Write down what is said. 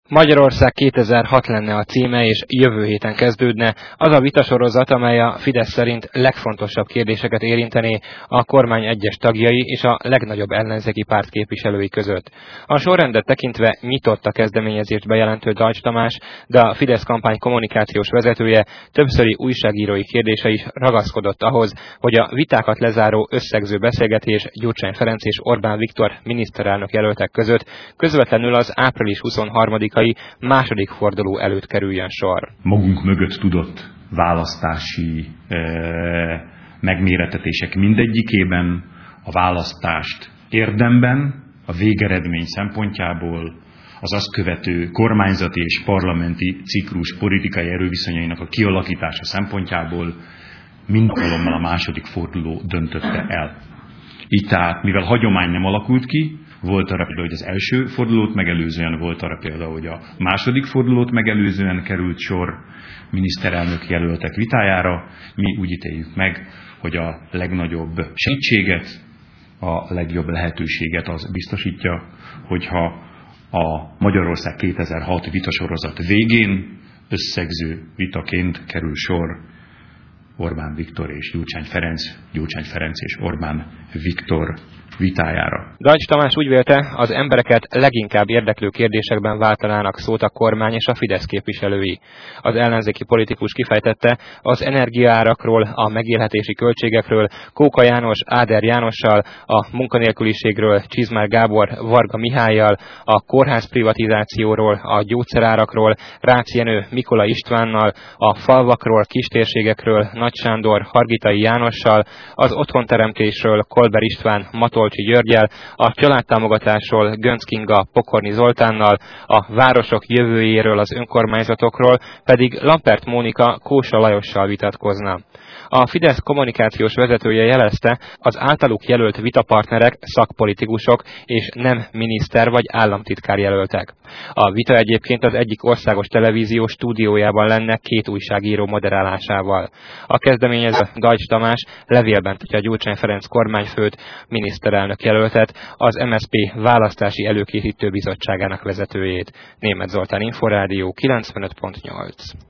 Magyarország 2006 lenne a címe, és jövő héten kezdődne az a vitasorozat, amely a Fidesz szerint legfontosabb kérdéseket érintené a kormány egyes tagjai és a legnagyobb ellenzéki párt képviselői között. A sorrendet tekintve nyitott a kezdeményezést bejelentő Deutsch Tamás, de a Fidesz kampány kommunikációs vezetője többszöri újságírói kérdése is ragaszkodott ahhoz, hogy a vitákat lezáró összegző beszélgetés Gyurcsány Ferenc és Orbán Viktor miniszterelnök jelöltek között közvetlenül az április 23-ai második forduló előtt kerüljön sor. Magunk mögött tudott választási megmérettetések mindegyikében a választást érdemben, a végeredmény szempontjából, az azt követő kormányzati és parlamenti ciklus politikai erőviszonyainak a kialakítása szempontjából mindalkalommal a második forduló döntötte el. Így tehát, mivel hagyomány nem alakult ki, volt arra például, hogy az első fordulót megelőzően, volt arra például, hogy a második fordulót megelőzően került sor miniszterelnök jelöltek vitájára. Mi úgy ítéljük meg, hogy a legnagyobb segítséget, a legjobb lehetőséget az biztosítja, hogyha a Magyarország 2006 vitasorozat végén összegző vitaként kerül sor Orbán Viktor és Gyurcsány Ferenc és Orbán Viktor vitájára. Deutsch Tamás úgy vélte, az embereket leginkább érdeklő kérdésekben váltanának szót a kormány és a Fidesz képviselői. Az ellenzéki politikus kifejtette, az energiaárakról, a megélhetési költségekről Kóka János Áder Jánossal, a munkanélküliségről Csizmár Gábor Varga Mihályjal, a kórház privatizációról, a gyógyszerárakról Rácz Jenő Mikola Istvánnal, a falvakról, kistérségekről Nagy Sándor Hargitai Jánossal, az otthonteremtésről Kolber István Matolcsi Györggyel, a családtámogatásról Göncz Kinga Pokorni Zoltánnal, a városok jövőjéről, az önkormányzatokról pedig Lampert Mónika Kósa Lajossal vitatkozna. A Fidesz kommunikációs vezetője jelezte, az általuk jelölt vitapartnerek szakpolitikusok és nem miniszter vagy államtitkár jelöltek. A vita egyébként az egyik országos televízió stúdiójában lenne két újságíró moderálásával. A kezdeményező Deutsch Tamás levélben tartja Gyurcsány Ferenc kormányfőt, miniszterelnök jelöltet, az MSZP választási előkészítő bizottságának vezetőjét. Németh Zoltán, Inforádió 95.8.